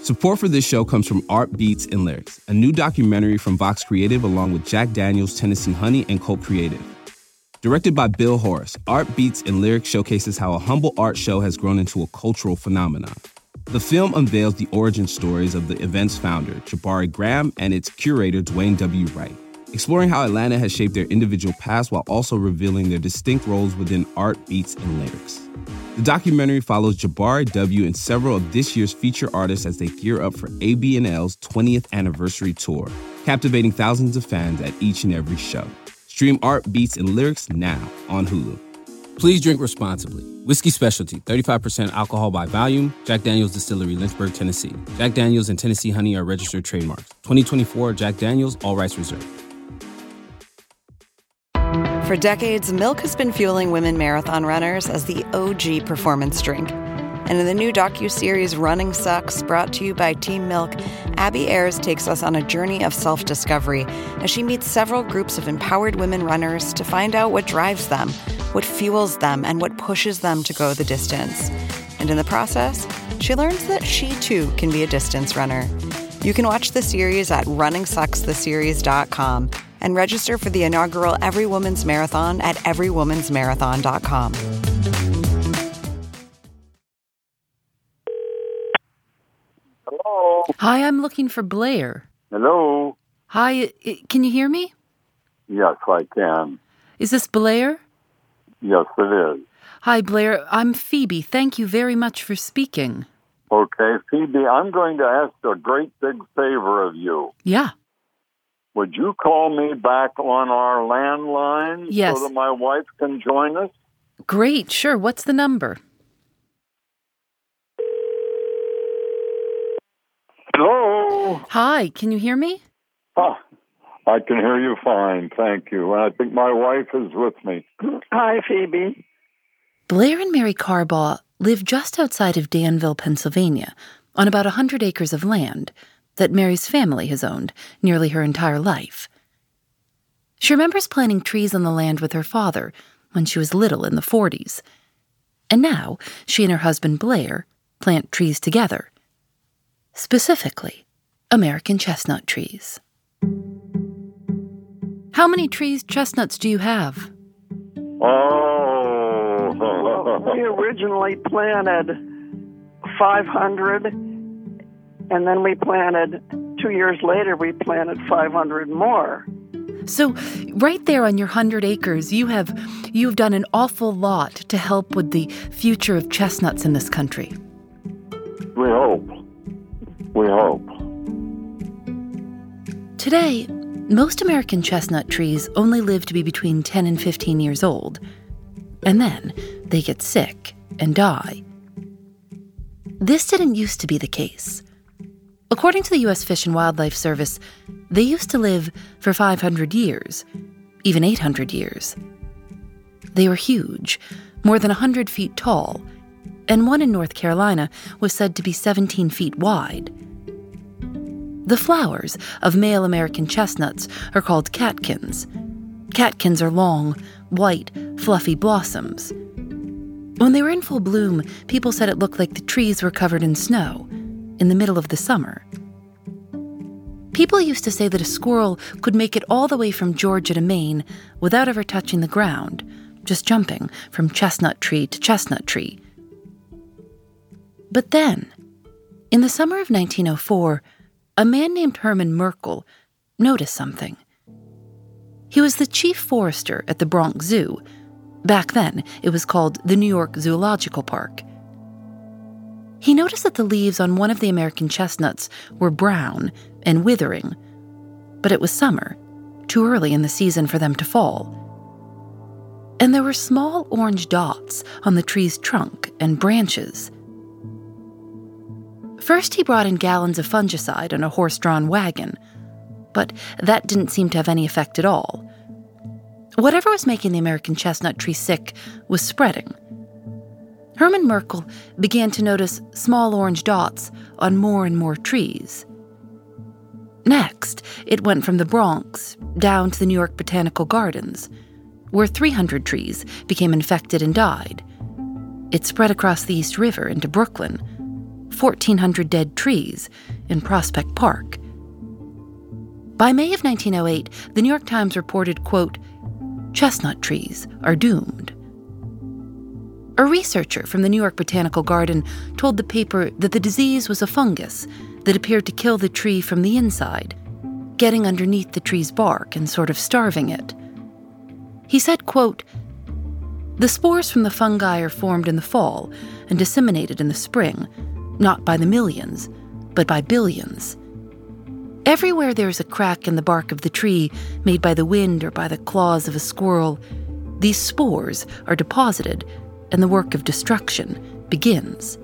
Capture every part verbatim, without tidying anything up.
Support for this show comes from Art Beats and Lyrics, a new documentary from Vox Creative along with Jack Daniels, Tennessee Honey, and Cult Creative. Directed by Bill Horace, Art Beats and Lyrics showcases how a humble art show has grown into a cultural phenomenon. The film unveils the origin stories of the event's founder, Jabari Graham, and its curator, Dwayne W. Wright, exploring how Atlanta has shaped their individual paths while also revealing their distinct roles within Art Beats and Lyrics. The documentary follows Jabari W. and several of this year's feature artists as they gear up for A B N L's twentieth anniversary tour, captivating thousands of fans at each and every show. Stream Art Beats and Lyrics now on Hulu. Please drink responsibly. Whiskey Specialty, thirty-five percent alcohol by volume. Jack Daniels Distillery, Lynchburg, Tennessee. Jack Daniels and Tennessee Honey are registered trademarks. twenty twenty-four Jack Daniels, all rights reserved. For decades, Milk has been fueling women marathon runners as the O G performance drink. And in the new docuseries Running Sucks, brought to you by Team Milk, Abby Ayers takes us on a journey of self-discovery as she meets several groups of empowered women runners to find out what drives them, what fuels them, and what pushes them to go the distance. And in the process, she learns that she too can be a distance runner. You can watch the series at running sucks the series dot com and register for the inaugural Every Woman's Marathon at every woman's marathon dot com. Hello. Hi, I'm looking for Blair. Hello. Hi, i- can you hear me? Yes, I can. Is this Blair? Yes, it is. Hi, Blair. I'm Phoebe. Thank you very much for speaking. Okay, Phoebe, I'm going to ask a great big favor of you. Yeah. Would you call me back on our landline Yes. so that my wife can join us? Great. Sure. What's the number? Hello. Hi, can you hear me? Ah, I can hear you fine, thank you. And I think my wife is with me. Hi, Phoebe. Blair and Mary Carbaugh live just outside of Danville, Pennsylvania, on about a hundred acres of land that Mary's family has owned nearly her entire life. She remembers planting trees on the land with her father when she was little in the forties. And now she and her husband Blair plant trees together. Specifically, American chestnut trees. How many trees, chestnuts, do you have? Oh. Well, we originally planted five hundred, and then we planted, two years later, we planted five hundred more. So, right there on your hundred acres, you have you've done an awful lot to help with the future of chestnuts in this country. We hope. We hope. Today, most American chestnut trees only live to be between ten and fifteen years old, and then they get sick and die. This didn't used to be the case. According to the U S Fish and Wildlife Service, they used to live for five hundred years, even eight hundred years. They were huge, more than one hundred feet tall, and one in North Carolina was said to be seventeen feet wide. The flowers of male American chestnuts are called catkins. Catkins are long, white, fluffy blossoms. When they were in full bloom, people said it looked like the trees were covered in snow in the middle of the summer. People used to say that a squirrel could make it all the way from Georgia to Maine without ever touching the ground, just jumping from chestnut tree to chestnut tree. But then, in the summer of nineteen oh four, a man named Herman Merkel noticed something. He was the chief forester at the Bronx Zoo. Back then, it was called the New York Zoological Park. He noticed that the leaves on one of the American chestnuts were brown and withering, but it was summer, too early in the season for them to fall. And there were small orange dots on the tree's trunk and branches. First, he brought in gallons of fungicide on a horse-drawn wagon, but that didn't seem to have any effect at all. Whatever was making the American chestnut tree sick was spreading. Herman Merkel began to notice small orange dots on more and more trees. Next, it went from the Bronx down to the New York Botanical Gardens, where three hundred trees became infected and died. It spread across the East River into Brooklyn, fourteen hundred dead trees in Prospect Park. By May of nineteen oh eight, the New York Times reported, quote, "Chestnut trees are doomed." A researcher from the New York Botanical Garden told the paper that the disease was a fungus that appeared to kill the tree from the inside, getting underneath the tree's bark and sort of starving it. He said, quote, "The spores from the fungi are formed in the fall and disseminated in the spring, not by the millions, but by billions. Everywhere there's a crack in the bark of the tree made by the wind or by the claws of a squirrel, these spores are deposited and the work of destruction begins."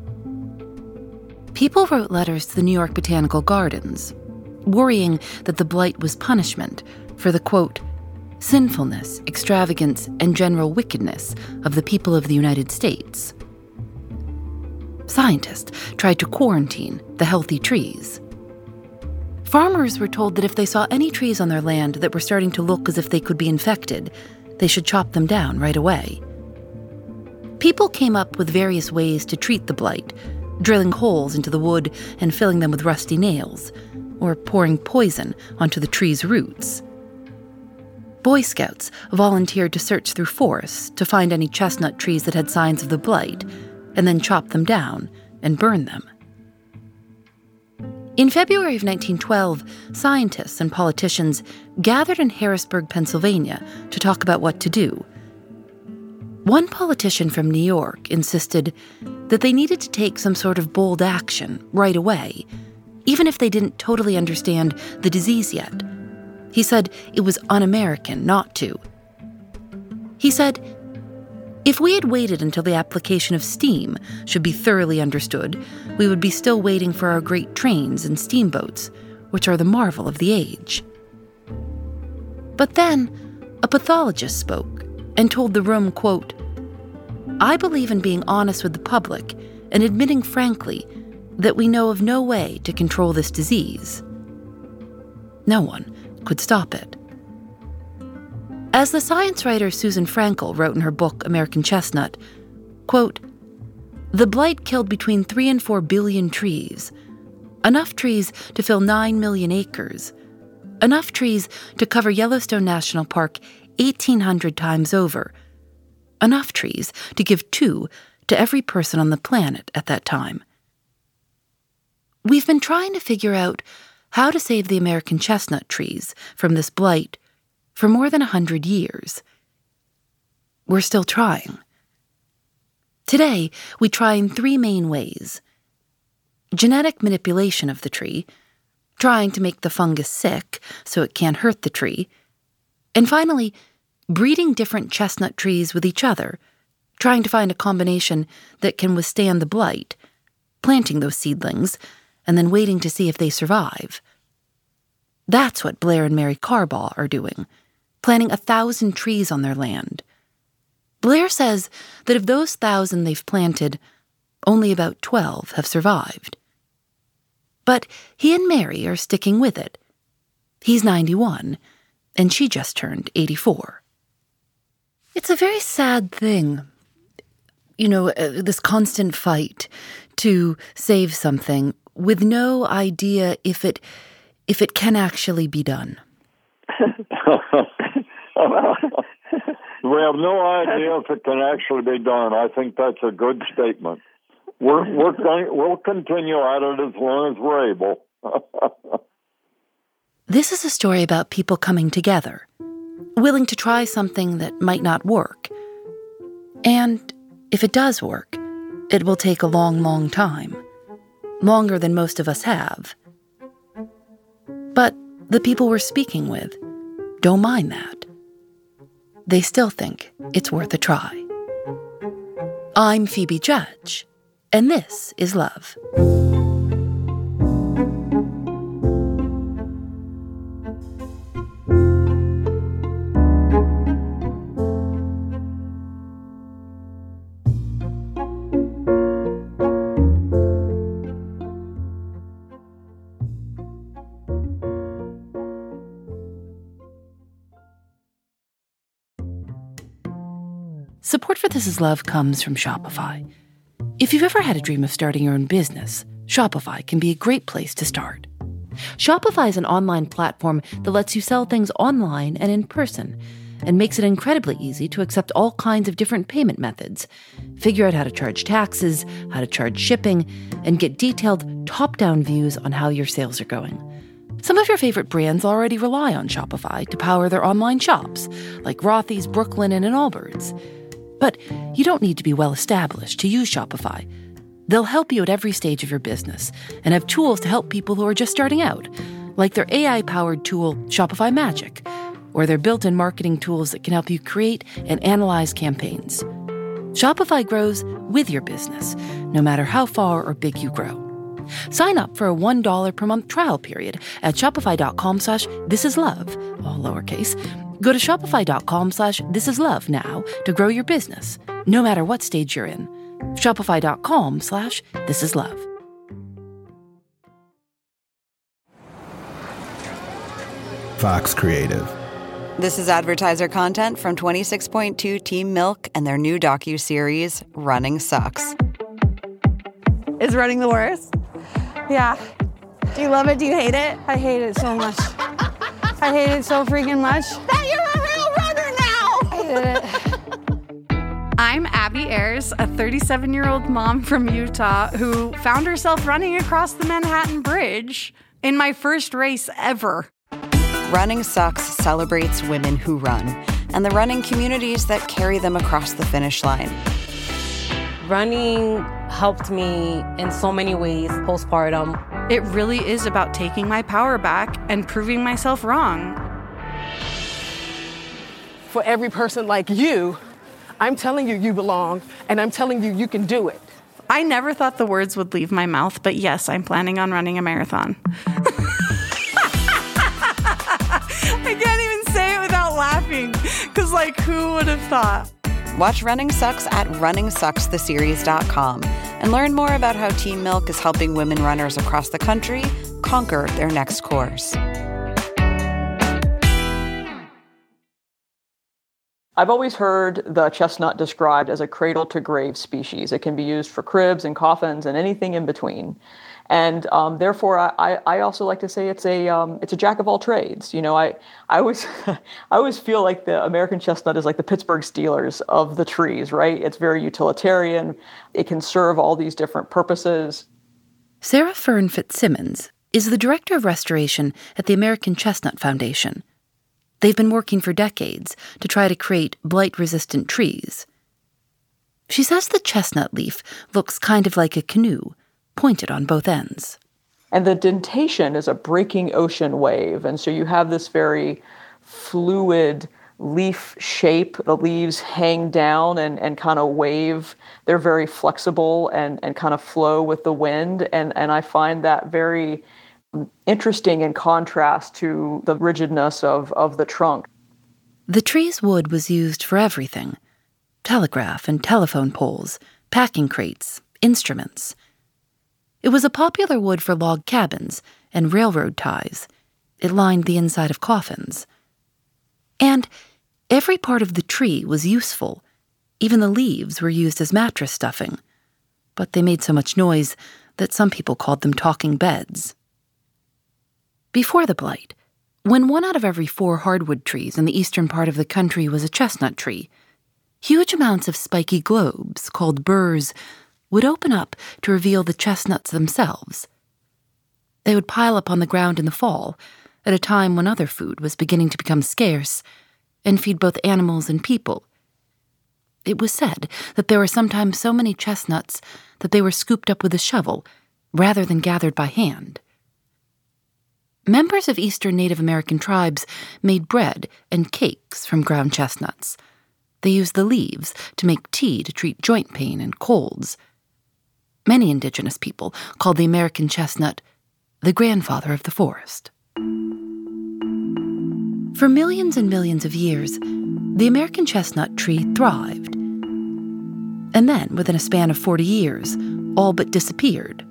People wrote letters to the New York Botanical Gardens, worrying that the blight was punishment for the, quote, "sinfulness, extravagance, and general wickedness of the people of the United States." Scientists tried to quarantine the healthy trees. Farmers were told that if they saw any trees on their land that were starting to look as if they could be infected, they should chop them down right away. People came up with various ways to treat the blight, drilling holes into the wood and filling them with rusty nails, or pouring poison onto the tree's roots. Boy Scouts volunteered to search through forests to find any chestnut trees that had signs of the blight, and then chop them down and burn them. In February of nineteen twelve, scientists and politicians gathered in Harrisburg, Pennsylvania, to talk about what to do. One politician from New York insisted that they needed to take some sort of bold action right away, even if they didn't totally understand the disease yet. He said it was un-American not to. He said, "If we had waited until the application of steam should be thoroughly understood, we would be still waiting for our great trains and steamboats, which are the marvel of the age." But then, a pathologist spoke and told the room, quote, "I believe in being honest with the public and admitting frankly that we know of no way to control this disease." No one could stop it. As the science writer Susan Frankel wrote in her book, American Chestnut, quote, "The blight killed between three and four billion trees, enough trees to fill nine million acres, enough trees to cover Yellowstone National Park eighteen hundred times over, enough trees to give two to every person on the planet at that time. We've been trying to figure out how to save the American chestnut trees from this blight for more than a hundred years. We're still trying. Today, we try in three main ways. Genetic manipulation of the tree, trying to make the fungus sick so it can't hurt the tree, and finally, breeding different chestnut trees with each other, trying to find a combination that can withstand the blight, planting those seedlings, and then waiting to see if they survive. That's what Blair and Mary Carbaugh are doing, planting a thousand trees on their land. Blair says that of those thousand they've planted, only about twelve have survived. But he and Mary are sticking with it. He's ninety-one, and she just turned eighty-four. It's a very sad thing, you know, uh, this constant fight to save something with no idea if it if it can actually be done. We have no idea if it can actually be done. I think that's a good statement. We're, we're going, we'll continue at it as long as we're able. This is a story about people coming together, willing to try something that might not work. And if it does work, it will take a long, long time. Longer than most of us have. But the people we're speaking with don't mind that. They still think it's worth a try. I'm Phoebe Judge, and this is Love. Support for This Is Love comes from Shopify. If you've ever had a dream of starting your own business, Shopify can be a great place to start. Shopify is an online platform that lets you sell things online and in person, and makes it incredibly easy to accept all kinds of different payment methods, figure out how to charge taxes, how to charge shipping, and get detailed top-down views on how your sales are going. Some of your favorite brands already rely on Shopify to power their online shops, like Rothy's, Brooklinen, and Allbirds. But you don't need to be well-established to use Shopify. They'll help you at every stage of your business and have tools to help people who are just starting out, like their A I-powered tool, Shopify Magic, or their built-in marketing tools that can help you create and analyze campaigns. Shopify grows with your business, no matter how far or big you grow. Sign up for a one dollar per month trial period at shopify.com slash thisislove, all lowercase. Go to shopify.com slash thisislove now to grow your business, no matter what stage you're in. Shopify.com slash thisislove. Vox Creative. This is advertiser content from twenty-six point two Team Milk and their new docuseries, Running Sucks. Is running the worst? Yeah. Do you love it? Do you hate it? I hate it so much. I hate it so freaking much. That you're a real runner now! I hate it. I'm Abby Ayers, a thirty-seven-year-old mom from Utah who found herself running across the Manhattan Bridge in my first race ever. Running Sucks celebrates women who run and the running communities that carry them across the finish line. Running helped me in so many ways postpartum. It really is about taking my power back and proving myself wrong. For every person like you, I'm telling you you belong, and I'm telling you you can do it. I never thought the words would leave my mouth, but yes, I'm planning on running a marathon. I can't even say it without laughing, because, like, who would have thought? Watch Running Sucks at running sucks the series dot com and learn more about how Team Milk is helping women runners across the country conquer their next course. I've always heard the chestnut described as a cradle-to-grave species. It can be used for cribs and coffins and anything in between. And um, therefore, I, I also like to say it's a um, it's a jack of all trades. You know, I I always I always feel like the American chestnut is like the Pittsburgh Steelers of the trees, right? It's very utilitarian. It can serve all these different purposes. Sarah Fern Fitzsimmons is the director of restoration at the American Chestnut Foundation. They've been working for decades to try to create blight-resistant trees. She says the chestnut leaf looks kind of like a canoe, pointed on both ends. And the dentation is a breaking ocean wave. And so you have this very fluid leaf shape. The leaves hang down and, and kind of wave. They're very flexible and, and kind of flow with the wind. And, and I find that very interesting in contrast to the rigidness of, of the trunk. The tree's wood was used for everything: telegraph and telephone poles, packing crates, instruments. It was a popular wood for log cabins and railroad ties. It lined the inside of coffins. And every part of the tree was useful. Even the leaves were used as mattress stuffing. But they made so much noise that some people called them talking beds. Before the blight, when one out of every four hardwood trees in the eastern part of the country was a chestnut tree, huge amounts of spiky globes, called burrs, would open up to reveal the chestnuts themselves. They would pile up on the ground in the fall, at a time when other food was beginning to become scarce, and feed both animals and people. It was said that there were sometimes so many chestnuts that they were scooped up with a shovel, rather than gathered by hand. Members of Eastern Native American tribes made bread and cakes from ground chestnuts. They used the leaves to make tea to treat joint pain and colds. Many indigenous people called the American chestnut the grandfather of the forest. For millions and millions of years, the American chestnut tree thrived. And then, within a span of forty years, all but disappeared.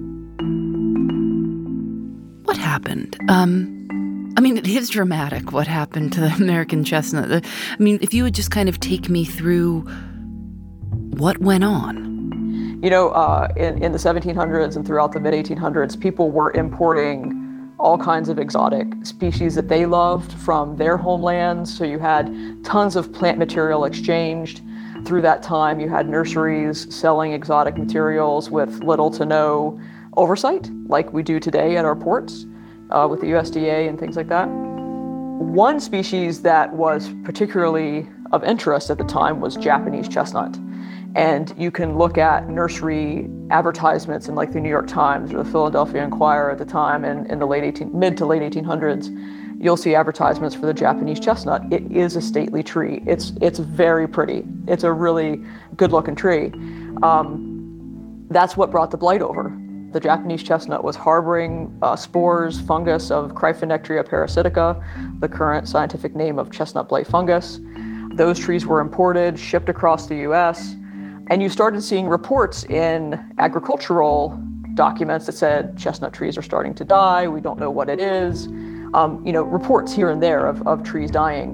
What happened? Um, I mean, it is dramatic what happened to the American chestnut. I mean, if you would just kind of take me through what went on. You know, uh, in, in the seventeen hundreds and throughout the mid eighteen hundreds, people were importing all kinds of exotic species that they loved from their homelands. So you had tons of plant material exchanged. Through that time, you had nurseries selling exotic materials with little to no oversight, like we do today at our ports uh, with the U S D A and things like that. One species that was particularly of interest at the time was Japanese chestnut. And you can look at nursery advertisements in like the New York Times or the Philadelphia Inquirer at the time, and in the late eighteen, mid to late eighteen hundreds, you'll see advertisements for the Japanese chestnut. It is a stately tree. It's it's very pretty. It's a really good-looking tree. Um, that's what brought the blight over. The Japanese chestnut was harboring uh, spores, fungus of Cryphonectria parasitica, the current scientific name of chestnut blight fungus. Those trees were imported, shipped across the U S, and you started seeing reports in agricultural documents that said chestnut trees are starting to die, we don't know what it is. Um, you know, reports here and there of, of trees dying.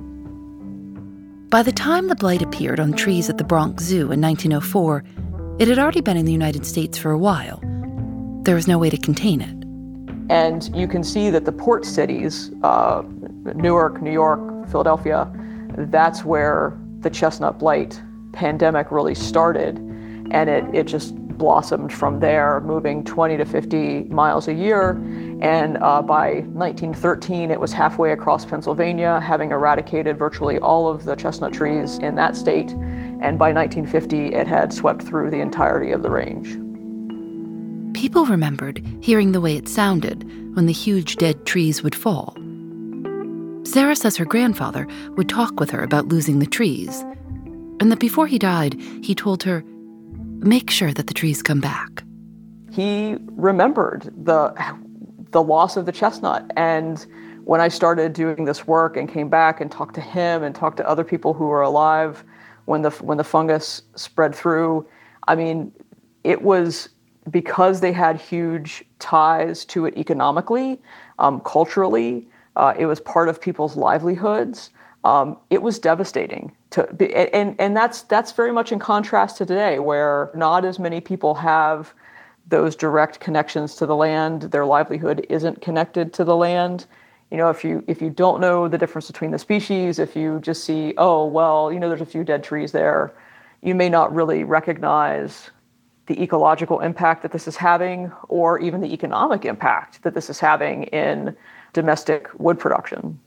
By the time the blight appeared on trees at the Bronx Zoo in nineteen oh four, it had already been in the United States for a while. There was no way to contain it. And you can see that the port cities, uh, Newark, New York, Philadelphia, that's where the chestnut blight pandemic really started, and it, it just blossomed from there, moving twenty to fifty miles a year. And uh, by nineteen thirteen, it was halfway across Pennsylvania, having eradicated virtually all of the chestnut trees in that state. And by nineteen fifty, it had swept through the entirety of the range. People remembered hearing the way it sounded when the huge dead trees would fall. Sarah says her grandfather would talk with her about losing the trees, and that before he died, he told her, make sure that the trees come back. He remembered the the loss of the chestnut, and when I started doing this work and came back and talked to him and talked to other people who were alive when the when the fungus spread through, I mean, it was because they had huge ties to it economically, um, culturally. Uh, it was part of people's livelihoods. Um, it was devastating. To be, and and that's that's very much in contrast to today, where not as many people have those direct connections to the land. Their livelihood isn't connected to the land. You know, if you if you don't know the difference between the species, if you just see, oh, well, you know, there's a few dead trees there, you may not really recognize the ecological impact that this is having, or even the economic impact that this is having in domestic wood production.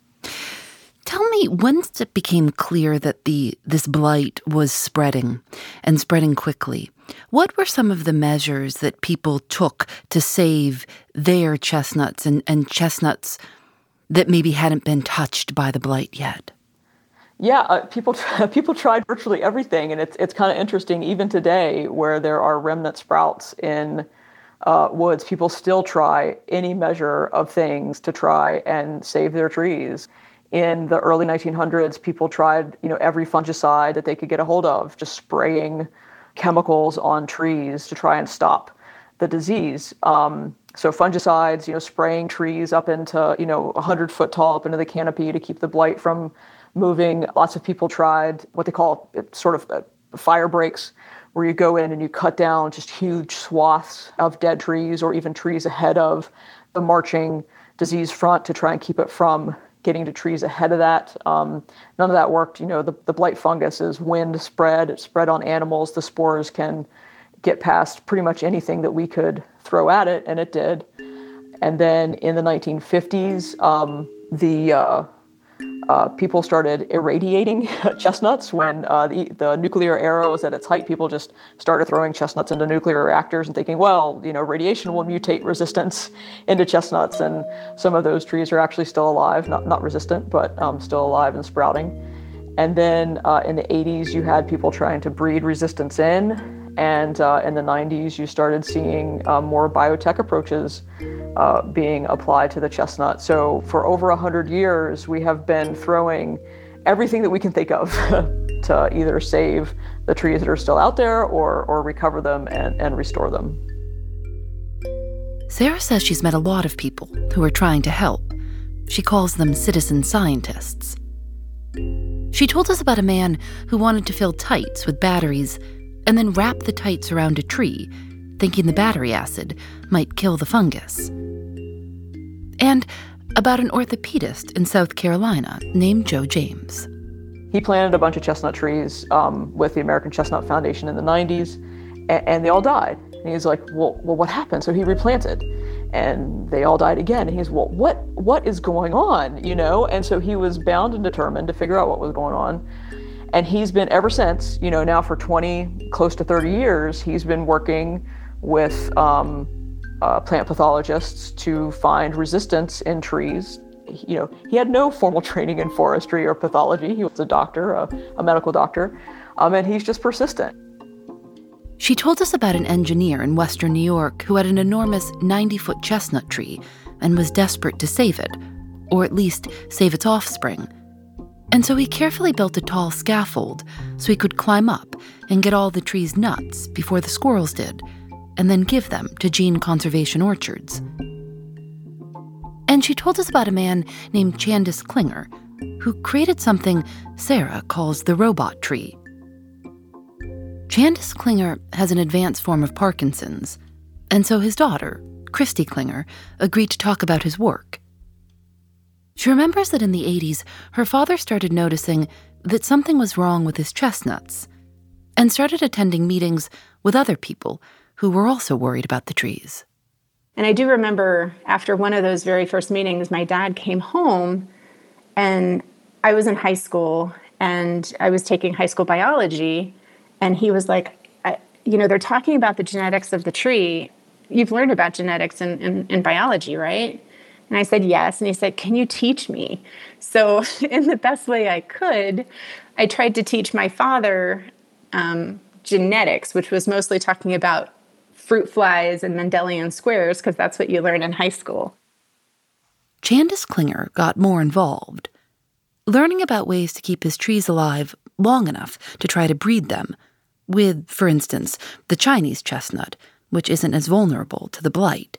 Tell me, once it became clear that the this blight was spreading, and spreading quickly, what were some of the measures that people took to save their chestnuts and, and chestnuts that maybe hadn't been touched by the blight yet? Yeah, uh, people people tried virtually everything, and it's it's kind of interesting. Even today, where there are remnant sprouts in uh, woods, people still try any measure of things to try and save their trees. In the early nineteen hundreds, people tried, you know, every fungicide that they could get a hold of, just spraying chemicals on trees to try and stop the disease. Um, so fungicides, you know, spraying trees up into, you know, one hundred foot tall up into the canopy to keep the blight from moving. Lots of people tried what they call sort of fire breaks, where you go in and you cut down just huge swaths of dead trees, or even trees ahead of the marching disease front, to try and keep it from getting to trees ahead of that. Um, none of that worked. You know, the, the blight fungus is wind spread. It's spread on animals. The spores can get past pretty much anything that we could throw at it, and it did. And then in the nineteen fifties, um, the uh, uh, people started irradiating chestnuts. When uh, the, the nuclear era was at its height, people just started throwing chestnuts into nuclear reactors and thinking, well, you know, radiation will mutate resistance into chestnuts. And some of those trees are actually still alive, not, not resistant, but um, still alive and sprouting. And then uh, in the eighties, you had people trying to breed resistance in. And uh, in the nineties, you started seeing uh, more biotech approaches uh, being applied to the chestnut. So for over one hundred years, we have been throwing everything that we can think of to either save the trees that are still out there, or, or recover them and, and restore them. Sarah says she's met a lot of people who are trying to help. She calls them citizen scientists. She told us about a man who wanted to fill tights with batteries and then wrap the tights around a tree, thinking the battery acid might kill the fungus. And about an orthopedist in South Carolina named Joe James. He planted a bunch of chestnut trees um, with the American Chestnut Foundation in the nineties, and, and they all died. And he's like, well, well, what happened? So he replanted, and they all died again. And he's, well, what, what is going on, you know? And so he was bound and determined to figure out what was going on. And he's been, ever since, you know, now for twenty, close to thirty years, he's been working with um, uh, plant pathologists to find resistance in trees. You know, he had no formal training in forestry or pathology. He was a doctor, a, a medical doctor, um, and he's just persistent. She told us about an engineer in Western New York who had an enormous ninety-foot chestnut tree and was desperate to save it, or at least save its offspring. And so he carefully built a tall scaffold so he could climb up and get all the tree's nuts before the squirrels did, and then give them to Gene Conservation Orchards. And she told us about a man named Chandis Klinger, who created something Sarah calls the robot tree. Chandis Klinger has an advanced form of Parkinson's, and so his daughter, Christy Klinger, agreed to talk about his work. She remembers that in the eighties, her father started noticing that something was wrong with his chestnuts, and started attending meetings with other people who were also worried about the trees. And I do remember after one of those very first meetings, my dad came home, and I was in high school, and I was taking high school biology, and he was like, I, you know, they're talking about the genetics of the tree. You've learned about genetics in, in, in biology, right? And I said, yes. And he said, can you teach me? So in the best way I could, I tried to teach my father um, genetics, which was mostly talking about fruit flies and Mendelian squares, because that's what you learn in high school. Chandis Klinger got more involved, learning about ways to keep his trees alive long enough to try to breed them, with, for instance, the Chinese chestnut, which isn't as vulnerable to the blight.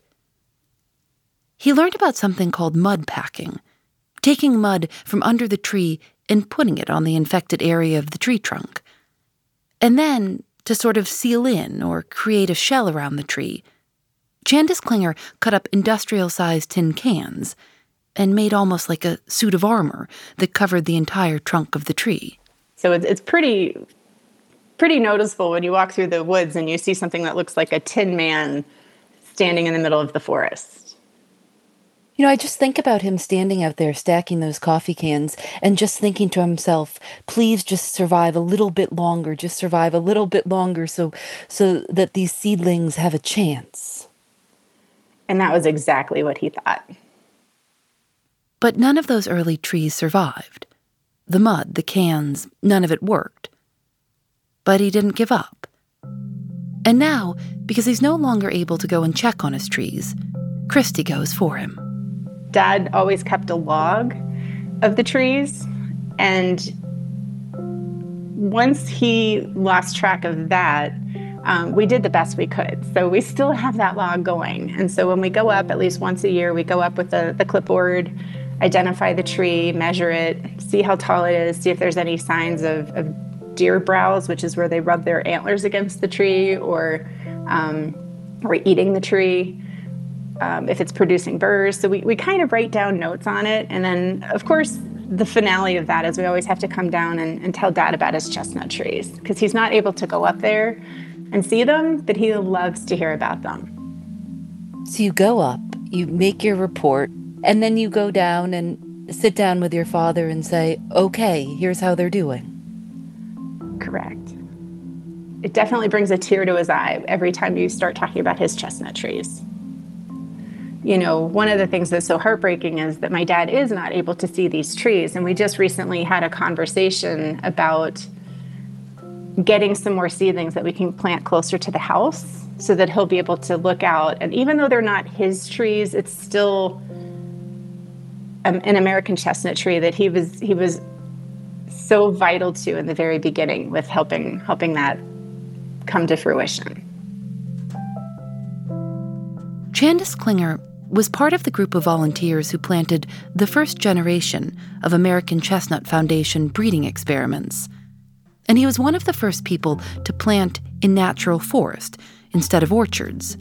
He learned about something called mud packing, taking mud from under the tree and putting it on the infected area of the tree trunk. And then, to sort of seal in or create a shell around the tree, Chandis Klinger cut up industrial-sized tin cans and made almost like a suit of armor that covered the entire trunk of the tree. So it's, it's pretty, pretty noticeable when you walk through the woods and you see something that looks like a tin man standing in the middle of the forest. You know, I just think about him standing out there stacking those coffee cans and just thinking to himself, please just survive a little bit longer, just survive a little bit longer so so that these seedlings have a chance. And that was exactly what he thought. But none of those early trees survived. The mud, the cans, none of it worked. But he didn't give up. And now, because he's no longer able to go and check on his trees, Christy goes for him. Dad always kept a log of the trees, and once he lost track of that, um, we did the best we could. So we still have that log going. And so when we go up at least once a year, we go up with the, the clipboard, identify the tree, measure it, see how tall it is, see if there's any signs of, of deer browse, which is where they rub their antlers against the tree, or um, or eating the tree. Um, if it's producing burrs. So we, we kind of write down notes on it. And then, of course, the finale of that is we always have to come down and, and tell Dad about his chestnut trees, because he's not able to go up there and see them, but he loves to hear about them. So you go up, you make your report, and then you go down and sit down with your father and say, okay, here's how they're doing. Correct. It definitely brings a tear to his eye every time you start talking about his chestnut trees. You know, one of the things that's so heartbreaking is that my dad is not able to see these trees. And we just recently had a conversation about getting some more seedlings that we can plant closer to the house so that he'll be able to look out. And even though they're not his trees, it's still an American chestnut tree that he was he was so vital to in the very beginning with helping helping that come to fruition. Chandis Klinger was part of the group of volunteers who planted the first generation of American Chestnut Foundation breeding experiments. And he was one of the first people to plant in natural forest instead of orchards.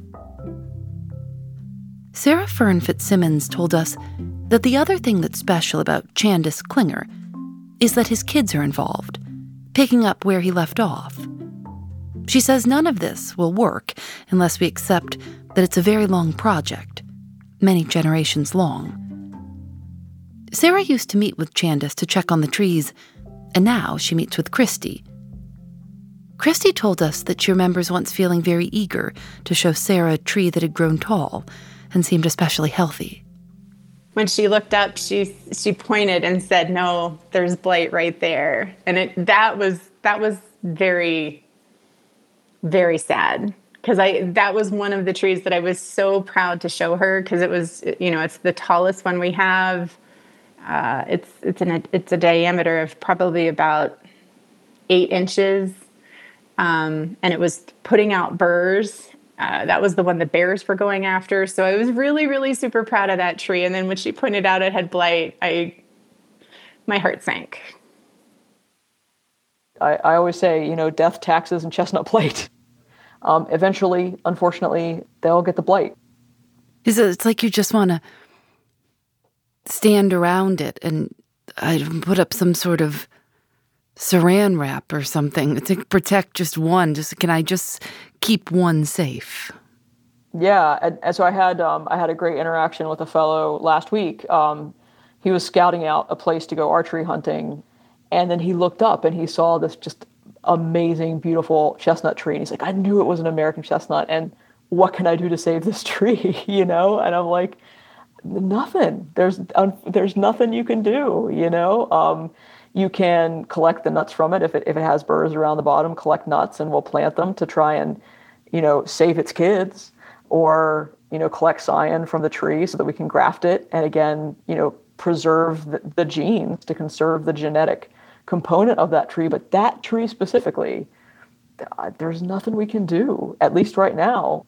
Sarah Fern Fitzsimmons told us that the other thing that's special about Chandis Klinger is that his kids are involved, picking up where he left off. She says none of this will work unless we accept that it's a very long project, many generations long. Sarah used to meet with Chandis to check on the trees, and now she meets with Christy. Christy told us that she remembers once feeling very eager to show Sarah a tree that had grown tall and seemed especially healthy. When she looked up, she she pointed and said, "No, there's blight right there." And it that was that was very, very sad, because I that was one of the trees that I was so proud to show her, because it was, you know, it's the tallest one we have. Uh, it's it's an it's a diameter of probably about eight inches, um, and it was putting out burrs. Uh, that was the one the bears were going after. So I was really, really super proud of that tree. And then when she pointed out it had blight, I, my heart sank. I, I always say, you know, death, taxes, and chestnut blight. Um, eventually, unfortunately, they'll get the blight. It's like you just want to stand around it and I put up some sort of saran wrap or something to protect just one. Just can I just keep one safe? Yeah, and, and so I had um, I had a great interaction with a fellow last week. Um, he was scouting out a place to go archery hunting, and then he looked up and he saw this just amazing, beautiful chestnut tree, and he's like, "I knew it was an American chestnut, and what can I do to save this tree?" You know, and I'm like, "Nothing. There's um, there's nothing you can do." You know. Um, You can collect the nuts from it if it if it has burrs around the bottom. Collect nuts, and we'll plant them to try and, you know, save its kids, or you know, collect scion from the tree so that we can graft it, and again, you know, preserve the, the genes to conserve the genetic component of that tree. But that tree specifically, there's nothing we can do, at least right now.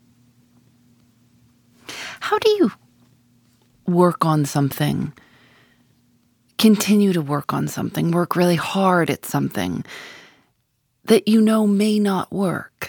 How do you work on something? Continue to work on something, work really hard at something that you know may not work?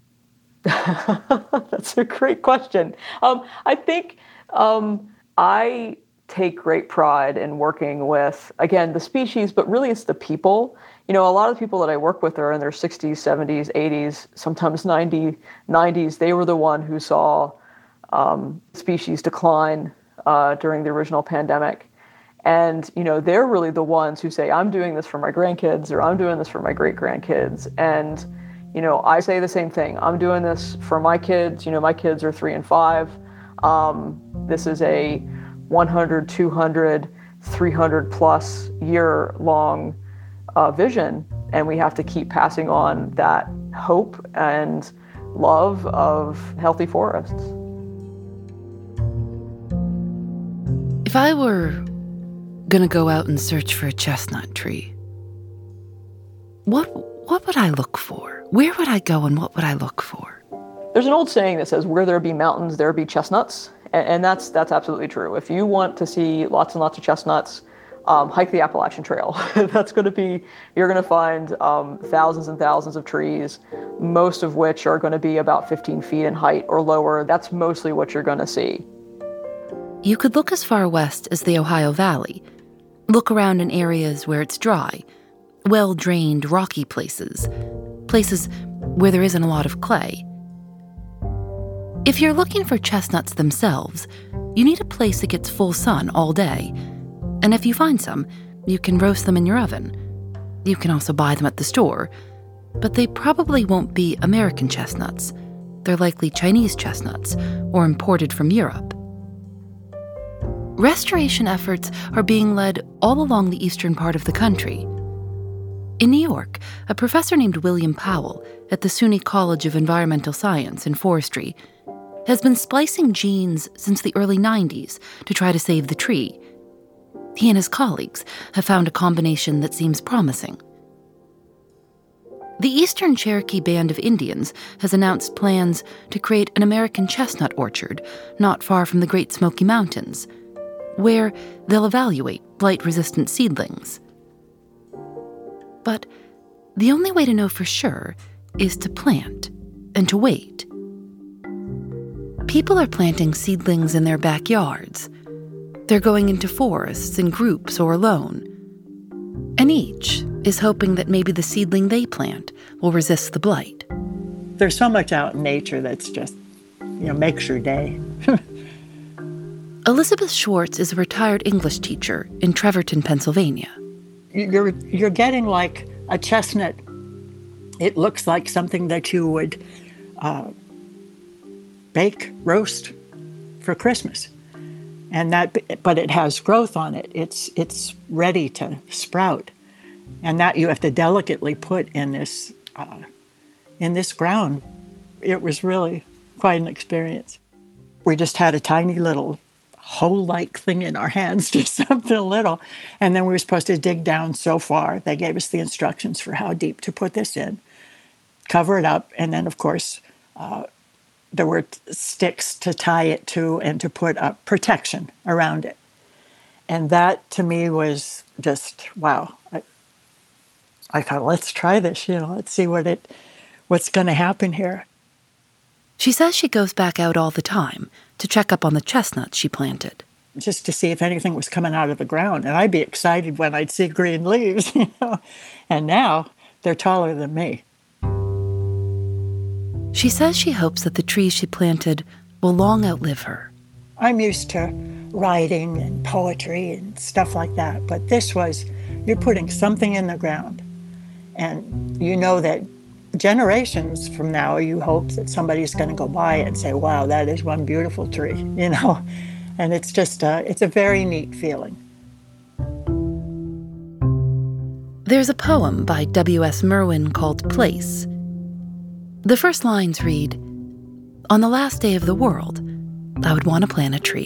That's a great question. Um, I think um, I take great pride in working with, again, the species, but really it's the people. You know, a lot of the people that I work with are in their sixties, seventies, eighties, sometimes ninety, nineties. They were the one who saw um, species decline uh, during the original pandemic. And, you know, they're really the ones who say, I'm doing this for my grandkids, or I'm doing this for my great-grandkids. And, you know, I say the same thing. I'm doing this for my kids. You know, my kids are three and five. Um, this is a one hundred, two hundred, three hundred plus year long uh, vision. And we have to keep passing on that hope and love of healthy forests. If I were gonna go out and search for a chestnut tree, what what would I look for? Where would I go and what would I look for? There's an old saying that says, where there be mountains, there be chestnuts. And, and that's that's absolutely true. If you want to see lots and lots of chestnuts, um, hike the Appalachian Trail. That's gonna be, you're gonna find um, thousands and thousands of trees, most of which are gonna be about fifteen feet in height or lower. That's mostly what you're gonna see. You could look as far west as the Ohio Valley. Look around in areas where it's dry, well-drained, rocky places, places where there isn't a lot of clay. If you're looking for chestnuts themselves, you need a place that gets full sun all day. And if you find some, you can roast them in your oven. You can also buy them at the store, but they probably won't be American chestnuts. They're likely Chinese chestnuts or imported from Europe. Restoration efforts are being led all along the eastern part of the country. In New York, a professor named William Powell at the SUNY College of Environmental Science and Forestry has been splicing genes since the early nineties to try to save the tree. He and his colleagues have found a combination that seems promising. The Eastern Cherokee Band of Indians has announced plans to create an American chestnut orchard not far from the Great Smoky Mountains, where they'll evaluate blight-resistant seedlings. But the only way to know for sure is to plant and to wait. People are planting seedlings in their backyards. They're going into forests in groups or alone. And each is hoping that maybe the seedling they plant will resist the blight. There's so much out in nature that's just, you know, makes your day. Elizabeth Schwartz is a retired English teacher in Trevorton, Pennsylvania. You're, you're getting like a chestnut. It looks like something that you would uh, bake, roast for Christmas. And that, but it has growth on it. It's it's ready to sprout, and that you have to delicately put in this uh, in this ground. It was really quite an experience. We just had a tiny little hoe-like thing in our hands, just something little, and then we were supposed to dig down so far. They gave us the instructions for how deep to put this in, cover it up, and then of course. Uh, There were sticks to tie it to and to put up protection around it. And that, to me, was just, wow. I, I thought, let's try this, you know, let's see what it, what's going to happen here. She says she goes back out all the time to check up on the chestnuts she planted. Just to see if anything was coming out of the ground. And I'd be excited when I'd see green leaves, you know. And now they're taller than me. She says she hopes that the trees she planted will long outlive her. I'm used to writing and poetry and stuff like that, but this was, you're putting something in the ground. And you know that generations from now, you hope that somebody's going to go by and say, wow, that is one beautiful tree, you know? And it's just, uh, it's a very neat feeling. There's a poem by W S Merwin called Place. The first lines read, "On the last day of the world, I would want to plant a tree."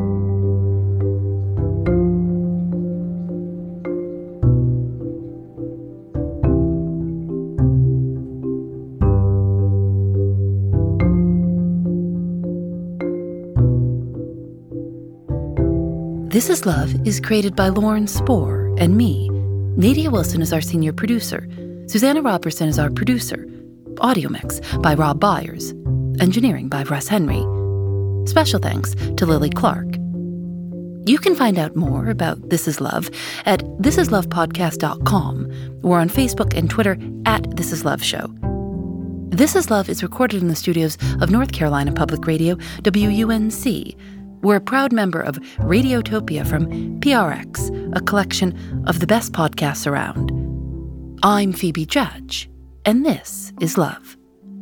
This Is Love is created by Lauren Spohr and me. Nadia Wilson is our senior producer. Susanna Robertson is our producer. Audio mix by Rob Byers. Engineering by Russ Henry. Special thanks to Lily Clark. You can find out more about This Is Love at this is love podcast dot com or on Facebook and Twitter at This Is Love Show. This Is Love is recorded in the studios of North Carolina Public Radio, W U N C. We're a proud member of Radiotopia from P R X, a collection of the best podcasts around. I'm Phoebe Judge. And this is Love.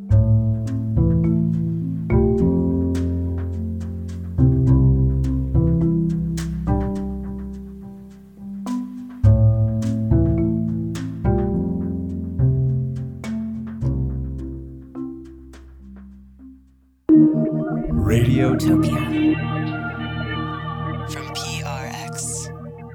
Radiotopia. From P R X.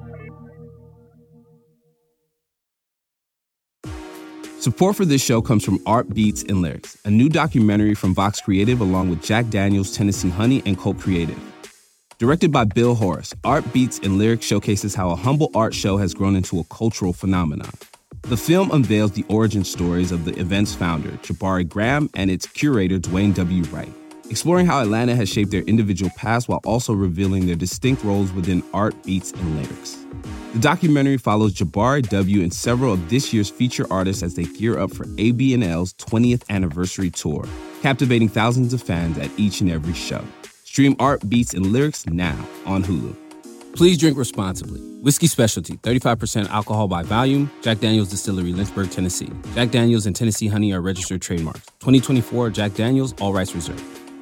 Support for this show comes from Art Beats and Lyrics, a new documentary from Vox Creative along with Jack Daniels, Tennessee Honey, and Colt Creative. Directed by Bill Horace, Art Beats and Lyrics showcases how a humble art show has grown into a cultural phenomenon. The film unveils the origin stories of the event's founder, Jabari Graham, and its curator, Dwayne W. Wright, exploring how Atlanta has shaped their individual paths while also revealing their distinct roles within Art Beats and Lyrics. The documentary follows Jabari W. and several of this year's feature artists as they gear up for A B N L's twentieth anniversary tour, captivating thousands of fans at each and every show. Stream Art Beats and Lyrics now on Hulu. Please drink responsibly. Whiskey Specialty, thirty-five percent alcohol by volume. Jack Daniels Distillery, Lynchburg, Tennessee. Jack Daniels and Tennessee Honey are registered trademarks. twenty twenty-four Jack Daniels, all rights reserved.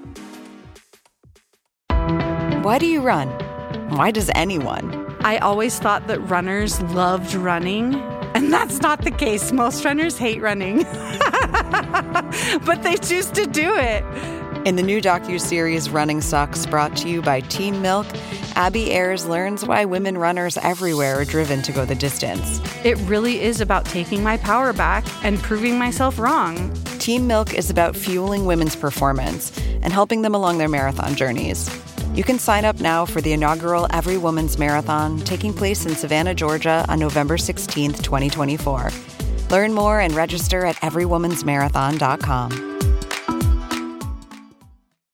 Why do you run? Why does anyone? I always thought that runners loved running, and that's not the case. Most runners hate running, but they choose to do it. In the new docuseries Running Sucks, brought to you by Team Milk, Abby Ayers learns why women runners everywhere are driven to go the distance. It really is about taking my power back and proving myself wrong. Team Milk is about fueling women's performance and helping them along their marathon journeys. You can sign up now for the inaugural Every Woman's Marathon taking place in Savannah, Georgia on November sixteenth, twenty twenty-four. Learn more and register at every woman's marathon dot com.